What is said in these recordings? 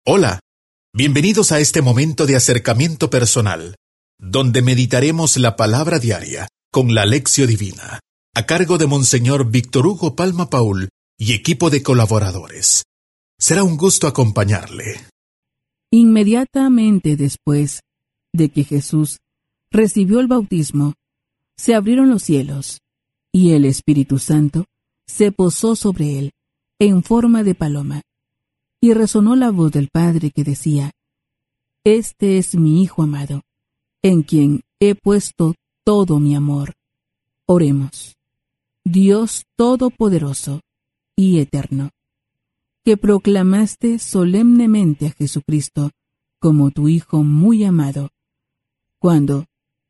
Hola, bienvenidos a este momento de acercamiento personal, donde meditaremos la palabra diaria con la Lección Divina, a cargo de Monseñor Víctor Hugo Palma Paul y equipo de colaboradores. Será un gusto acompañarle. Inmediatamente después de que Jesús recibió el bautismo, se abrieron los cielos, y el Espíritu Santo se posó sobre él en forma de paloma. Y resonó la voz del Padre que decía: Este es mi Hijo amado, en quien he puesto todo mi amor. Oremos. Dios Todopoderoso y Eterno, que proclamaste solemnemente a Jesucristo como tu Hijo muy amado, cuando,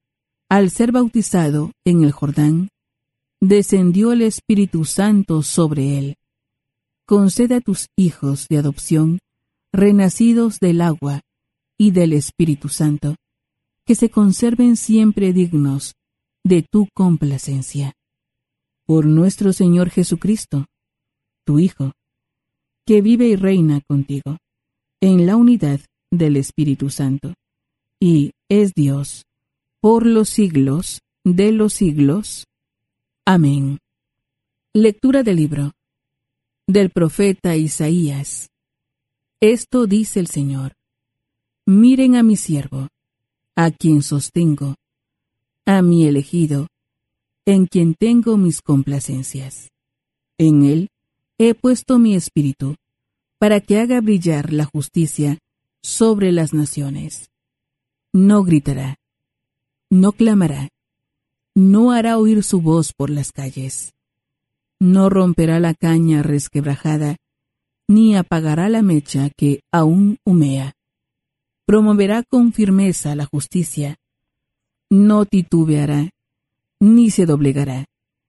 al ser bautizado en el Jordán, descendió el Espíritu Santo sobre él. Concede a tus hijos de adopción, renacidos del agua y del Espíritu Santo, que se conserven siempre dignos de tu complacencia. Por nuestro Señor Jesucristo, tu Hijo, que vive y reina contigo, en la unidad del Espíritu Santo, y es Dios, por los siglos de los siglos. Amén. Lectura del libro del profeta Isaías. Esto dice el Señor: Miren a mi siervo, a quien sostengo, a mi elegido, en quien tengo mis complacencias. En él he puesto mi espíritu, para que haga brillar la justicia sobre las naciones. No gritará, no clamará, no hará oír su voz por las calles. No romperá la caña resquebrajada, ni apagará la mecha que aún humea. Promoverá con firmeza la justicia. No titubeará, ni se doblegará,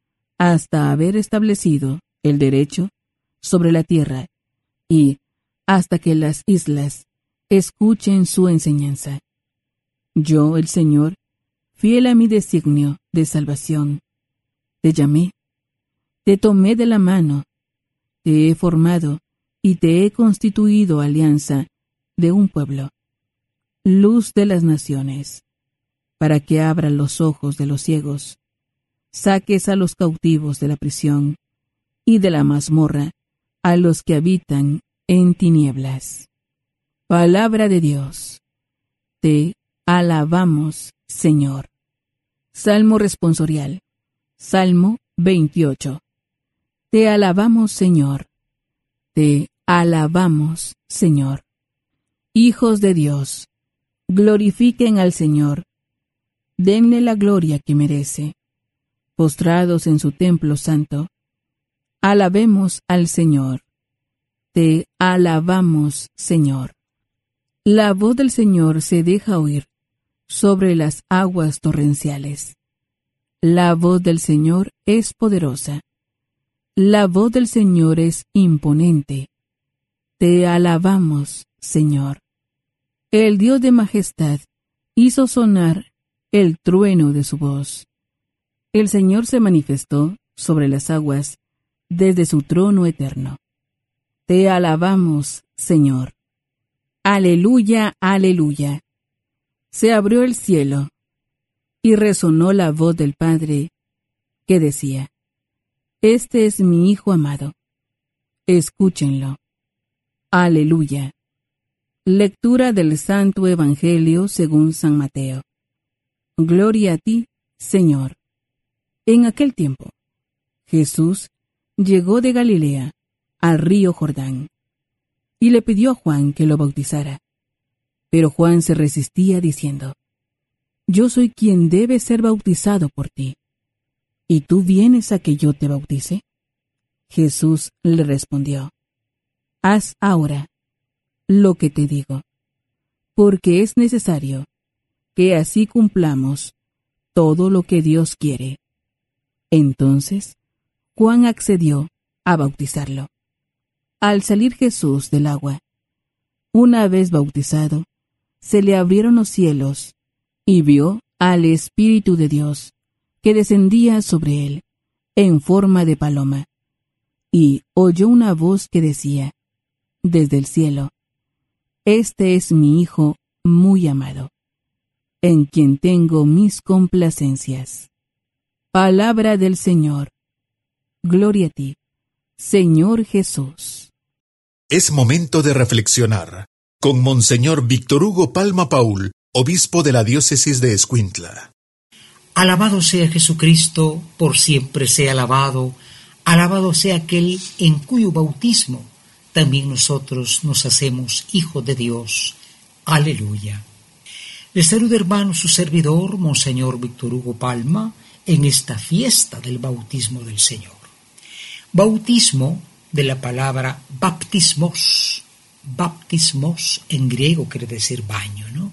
hasta haber establecido el derecho sobre la tierra, y hasta que las islas escuchen su enseñanza. Yo, el Señor, fiel a mi designio de salvación, te llamé, te tomé de la mano, te he formado y te he constituido alianza de un pueblo, luz de las naciones, para que abra los ojos de los ciegos, saques a los cautivos de la prisión y de la mazmorra a los que habitan en tinieblas. Palabra de Dios. Te alabamos, Señor. Salmo responsorial. Salmo 28. Te alabamos, Señor. Te alabamos, Señor. Hijos de Dios, glorifiquen al Señor. Denle la gloria que merece. Postrados en su templo santo, alabemos al Señor. Te alabamos, Señor. La voz del Señor se deja oír sobre las aguas torrenciales. La voz del Señor es poderosa. La voz del Señor es imponente. Te alabamos, Señor. El Dios de majestad hizo sonar el trueno de su voz. El Señor se manifestó sobre las aguas desde su trono eterno. Te alabamos, Señor. Aleluya, aleluya. Se abrió el cielo y resonó la voz del Padre que decía: Este es mi Hijo amado. Escúchenlo. Aleluya. Lectura del Santo Evangelio según San Mateo. Gloria a ti, Señor. En aquel tiempo, Jesús llegó de Galilea al río Jordán, y le pidió a Juan que lo bautizara. Pero Juan se resistía diciendo: Yo soy quien debe ser bautizado por ti, ¿y tú vienes a que yo te bautice? Jesús le respondió: Haz ahora lo que te digo, porque es necesario que así cumplamos todo lo que Dios quiere. Entonces Juan accedió a bautizarlo. Al salir Jesús del agua, una vez bautizado, se le abrieron los cielos y vio al Espíritu de Dios que descendía sobre él en forma de paloma, y oyó una voz que decía desde el cielo: Este es mi Hijo muy amado, en quien tengo mis complacencias. Palabra del Señor. Gloria a ti, Señor Jesús. Es momento de reflexionar con Monseñor Víctor Hugo Palma Paul, obispo de la diócesis de Escuintla. Alabado sea Jesucristo, por siempre sea alabado. Alabado sea aquel en cuyo bautismo también nosotros nos hacemos hijos de Dios. Aleluya. Les saluda, hermano, su servidor, Monseñor Víctor Hugo Palma, en esta fiesta del bautismo del Señor. Bautismo de la palabra baptismos. Baptismos en griego quiere decir baño, ¿no?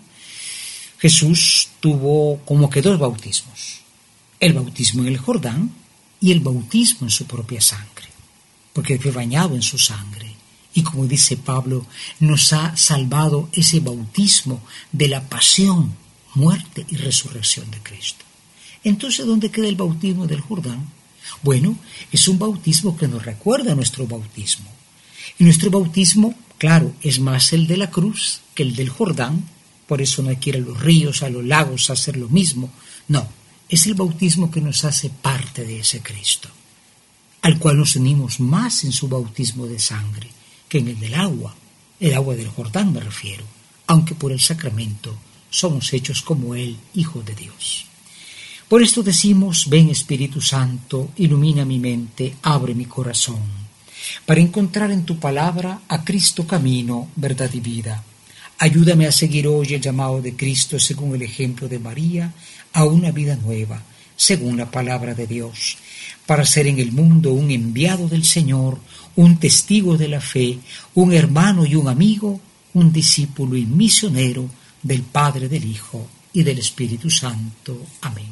Jesús tuvo como que dos bautismos. El bautismo en el Jordán y el bautismo en su propia sangre, porque fue bañado en su sangre. Y como dice Pablo, nos ha salvado ese bautismo de la pasión, muerte y resurrección de Cristo. Entonces, ¿dónde queda el bautismo del Jordán? Bueno, es un bautismo que nos recuerda a nuestro bautismo. Y nuestro bautismo, claro, es más el de la cruz que el del Jordán. Por eso no hay que ir a los ríos, a los lagos a hacer lo mismo. No, es el bautismo que nos hace parte de ese Cristo, al cual nos unimos más en su bautismo de sangre que en el del agua del Jordán me refiero, aunque por el sacramento somos hechos como Él, hijos de Dios. Por esto decimos: ven Espíritu Santo, ilumina mi mente, abre mi corazón, para encontrar en tu palabra a Cristo camino, verdad y vida. Ayúdame a seguir hoy el llamado de Cristo según el ejemplo de María, a una vida nueva, según la palabra de Dios, para ser en el mundo un enviado del Señor, un testigo de la fe, un hermano y un amigo, un discípulo y misionero del Padre, del Hijo y del Espíritu Santo. Amén.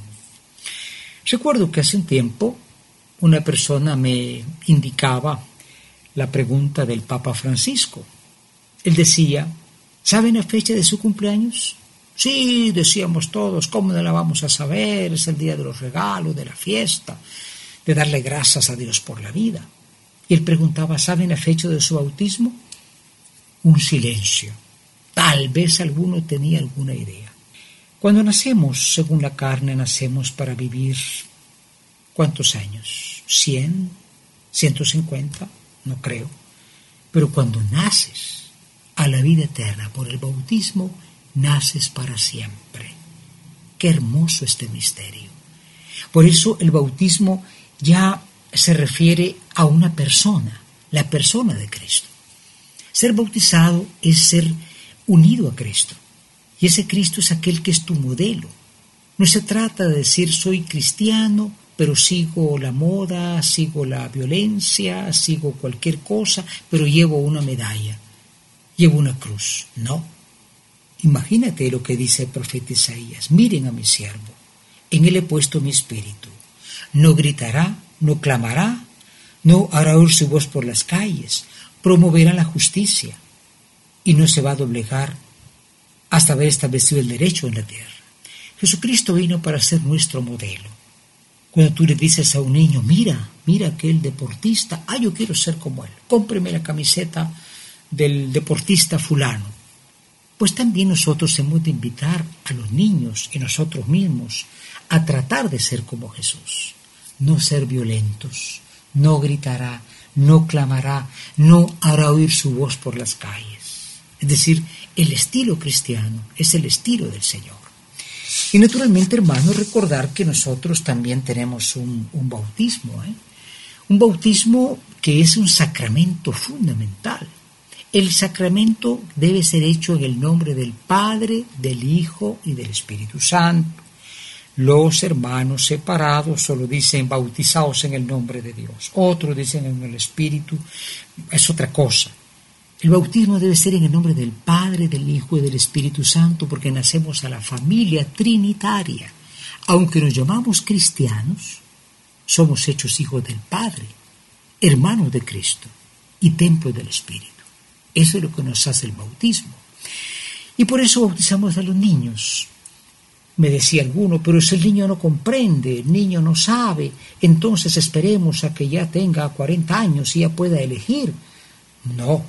Recuerdo que hace un tiempo una persona me indicaba la pregunta del Papa Francisco. Él decía: ¿saben la fecha de su cumpleaños? Sí, decíamos todos, ¿cómo no la vamos a saber? Es el día de los regalos, de la fiesta, de darle gracias a Dios por la vida. Y él preguntaba: ¿saben la fecha de su bautismo? Un silencio. Tal vez alguno tenía alguna idea. Cuando nacemos, según la carne, nacemos para vivir, ¿cuántos años? ¿100? ¿150? No creo. Pero cuando naces a la vida eterna por el bautismo, naces para siempre. Qué hermoso este misterio. Por eso el bautismo ya se refiere a una persona, la persona de Cristo. Ser bautizado es ser unido a Cristo. Y ese Cristo es aquel que es tu modelo. No se trata de decir soy cristiano, pero sigo la moda, sigo la violencia, sigo cualquier cosa, pero llevo una medalla, llevo una cruz. No. Imagínate lo que dice el profeta Isaías: miren a mi siervo, en él he puesto mi espíritu. No gritará, no clamará, no hará oír su voz por las calles, promoverá la justicia y no se va a doblegar hasta haber establecido el derecho en la tierra. Jesucristo vino para ser nuestro modelo. Cuando tú le dices a un niño: mira aquel deportista, yo quiero ser como él, cómpreme la camiseta del deportista fulano. Pues también nosotros hemos de invitar a los niños y nosotros mismos a tratar de ser como Jesús. No ser violentos, no gritará, no clamará, no hará oír su voz por las calles. Es decir, el estilo cristiano es el estilo del Señor. Y naturalmente, hermanos, recordar que nosotros también tenemos un bautismo, un bautismo que es un sacramento fundamental. El sacramento debe ser hecho en el nombre del Padre, del Hijo y del Espíritu Santo. Los hermanos separados solo dicen bautizados en el nombre de Dios. Otros dicen en el Espíritu. Es otra cosa. El bautismo debe ser en el nombre del Padre, del Hijo y del Espíritu Santo, porque nacemos a la familia trinitaria. Aunque nos llamamos cristianos, somos hechos hijos del Padre, hermanos de Cristo y templo del Espíritu. Eso es lo que nos hace el bautismo. Y por eso bautizamos a los niños. Me decía alguno: pero si el niño no comprende, el niño no sabe, entonces esperemos a que ya tenga 40 años y ya pueda elegir. No,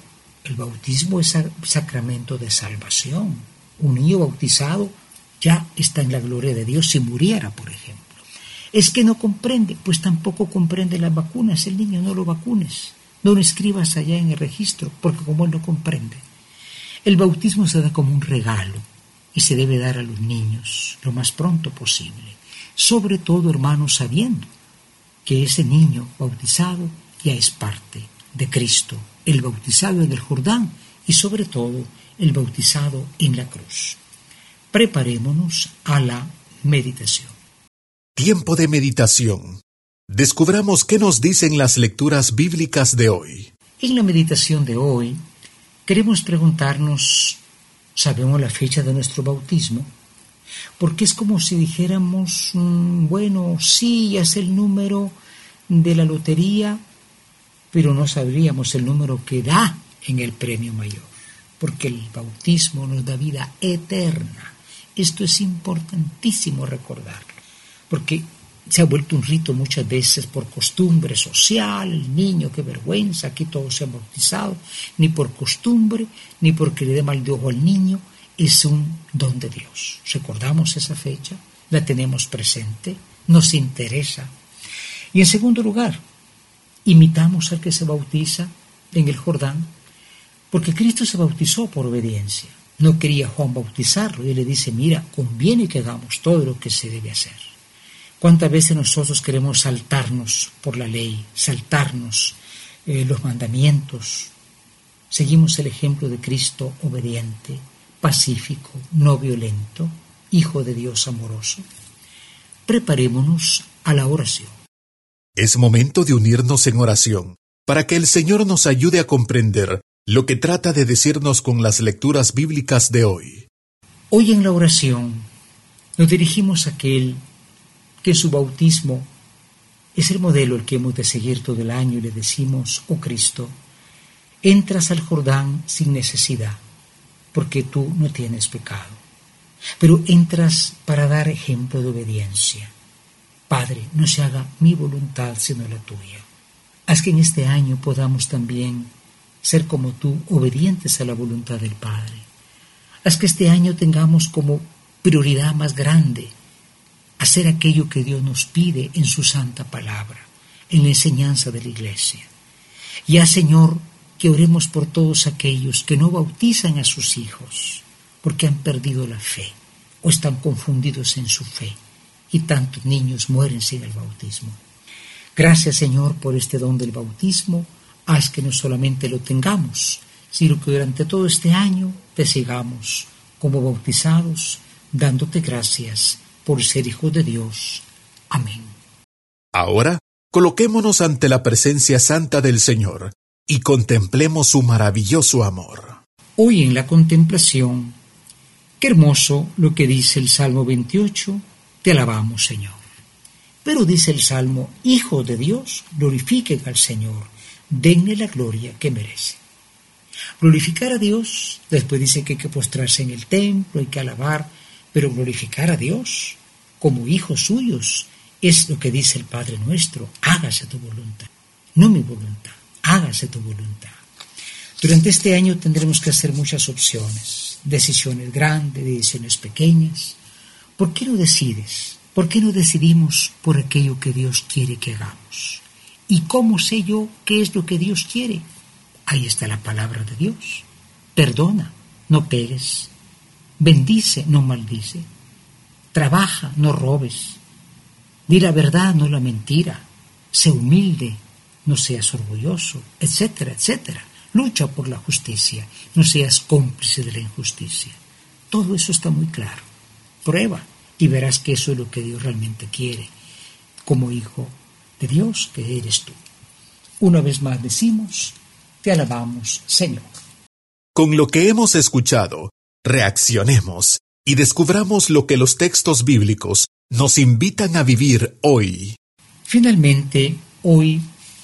El bautismo es sacramento de salvación. Un niño bautizado ya está en la gloria de Dios si muriera, por ejemplo. Es que no comprende, pues tampoco comprende las vacunas. El niño no lo vacunes, no lo escribas allá en el registro, porque como él no comprende. El bautismo se da como un regalo y se debe dar a los niños lo más pronto posible. Sobre todo, hermanos, sabiendo que ese niño bautizado ya es parte de Cristo, el bautizado en el Jordán y sobre todo el bautizado en la cruz. Preparémonos a la meditación. Tiempo de meditación. Descubramos qué nos dicen las lecturas bíblicas de hoy. En la meditación de hoy queremos preguntarnos, ¿sabemos la fecha de nuestro bautismo? Porque es como si dijéramos, bueno, sí, ya es el número de la lotería, pero no sabríamos el número que da en el premio mayor, porque el bautismo nos da vida eterna. Esto es importantísimo recordarlo, porque se ha vuelto un rito muchas veces por costumbre social. El niño, qué vergüenza, aquí todos se han bautizado, ni por costumbre, ni porque le dé mal de ojo al niño. Es un don de Dios. Recordamos esa fecha, la tenemos presente, nos interesa. Y en segundo lugar, imitamos al que se bautiza en el Jordán, porque Cristo se bautizó por obediencia. No quería Juan bautizarlo y él le dice, mira, conviene que hagamos todo lo que se debe hacer. ¿Cuántas veces nosotros queremos saltarnos por la ley, saltarnos los mandamientos? Seguimos el ejemplo de Cristo obediente, pacífico, no violento, Hijo de Dios amoroso. Preparémonos a la oración. Es momento de unirnos en oración para que el Señor nos ayude a comprender lo que trata de decirnos con las lecturas bíblicas de hoy. Hoy en la oración nos dirigimos a aquel que en su bautismo es el modelo el que hemos de seguir todo el año y le decimos, oh Cristo, entras al Jordán sin necesidad, porque tú no tienes pecado, pero entras para dar ejemplo de obediencia. Padre, no se haga mi voluntad sino la tuya. Haz que en este año podamos también ser como tú, obedientes a la voluntad del Padre. Haz que este año tengamos como prioridad más grande hacer aquello que Dios nos pide en su santa palabra, en la enseñanza de la Iglesia. Y haz, Señor, que oremos por todos aquellos que no bautizan a sus hijos, porque han perdido la fe o están confundidos en su fe, y tantos niños mueren sin el bautismo. Gracias, Señor, por este don del bautismo. Haz que no solamente lo tengamos, sino que durante todo este año te sigamos como bautizados, dándote gracias por ser hijos de Dios. Amén. Ahora, coloquémonos ante la presencia santa del Señor y contemplemos su maravilloso amor. Hoy en la contemplación, qué hermoso lo que dice el Salmo 28, te alabamos, Señor. Pero dice el Salmo, hijos de Dios, glorifiquen al Señor, denle la gloria que merece. Glorificar a Dios, después dice que hay que postrarse en el templo, hay que alabar, pero glorificar a Dios como hijos suyos es lo que dice el Padre nuestro, hágase tu voluntad, no mi voluntad, hágase tu voluntad. Durante este año tendremos que hacer muchas opciones, decisiones grandes, decisiones pequeñas. ¿Por qué no decides? ¿Por qué no decidimos por aquello que Dios quiere que hagamos? ¿Y cómo sé yo qué es lo que Dios quiere? Ahí está la palabra de Dios. Perdona, no pegues. Bendice, no maldice. Trabaja, no robes. Di la verdad, no la mentira. Sé humilde, no seas orgulloso, etcétera, etcétera. Lucha por la justicia, no seas cómplice de la injusticia. Todo eso está muy claro. Prueba y verás que eso es lo que Dios realmente quiere, como hijo de Dios que eres tú. Una vez más decimos, te alabamos, Señor. Con lo que hemos escuchado, reaccionemos y descubramos lo que los textos bíblicos nos invitan a vivir hoy. Finalmente, hoy,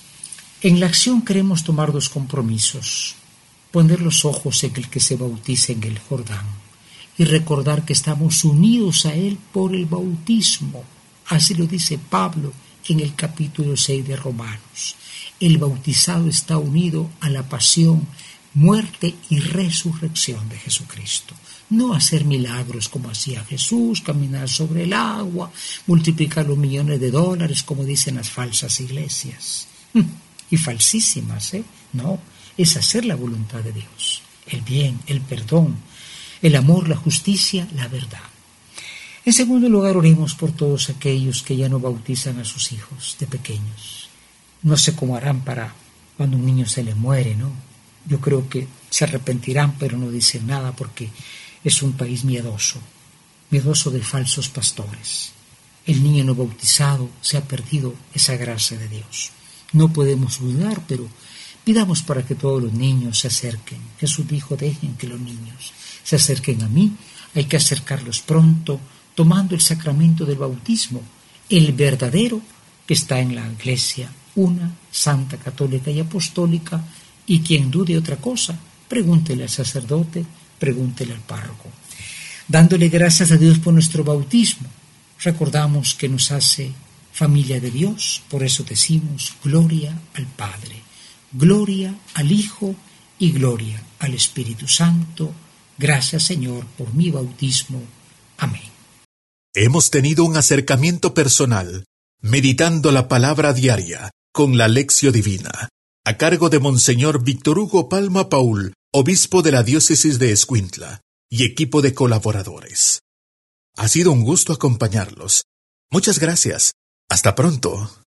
en la acción queremos tomar dos compromisos. Poner los ojos en el que se bautiza en el Jordán y recordar que estamos unidos a Él por el bautismo. Así lo dice Pablo en el capítulo 6 de Romanos. El bautizado está unido a la pasión muerte y resurrección de Jesucristo. No hacer milagros como hacía Jesús, caminar sobre el agua, multiplicar los millones de dólares como dicen las falsas iglesias. Y falsísimas, No, es hacer la voluntad de Dios, el bien, el perdón, el amor, la justicia, la verdad. En segundo lugar, oremos por todos aquellos que ya no bautizan a sus hijos de pequeños. No sé cómo harán para cuando un niño se le muere, ¿no? Yo creo que se arrepentirán, pero no dicen nada porque es un país miedoso de falsos pastores. El niño no bautizado se ha perdido esa gracia de Dios. No podemos dudar, pero pidamos para que todos los niños se acerquen. Jesús dijo, dejen que los niños se acerquen a mí. Hay que acercarlos pronto, tomando el sacramento del bautismo, el verdadero que está en la Iglesia, una, santa, católica y apostólica, y quien dude otra cosa, pregúntele al sacerdote, pregúntele al párroco. Dándole gracias a Dios por nuestro bautismo, recordamos que nos hace familia de Dios, por eso decimos gloria al Padre, gloria al Hijo y gloria al Espíritu Santo. Gracias, Señor, por mi bautismo. Amén. Hemos tenido un acercamiento personal, meditando la palabra diaria con la Lección Divina, a cargo de Monseñor Víctor Hugo Palma Paul, obispo de la diócesis de Escuintla, y equipo de colaboradores. Ha sido un gusto acompañarlos. Muchas gracias. Hasta pronto.